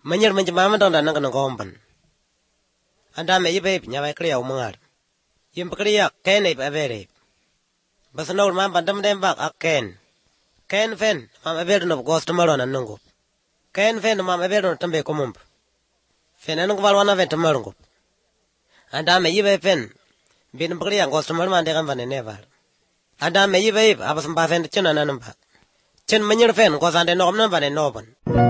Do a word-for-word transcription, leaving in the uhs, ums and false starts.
Manyir manjama don da nanga ngomban. Anda me yibe nyawa kriya umangal. Yim kriya kene avere. Basanaul man bandam dem bak aken. Ken fen mam avere no ghost malona nungu. Ken fen mam avere no tambe komump. Fen anung wal wana ven tamarungu. Anda me yibe fen bin kriya ghost malman de kan nevar. Anda me yibe abas mba fen chuna nanamba. Chen manyir fen gozande no namban noban.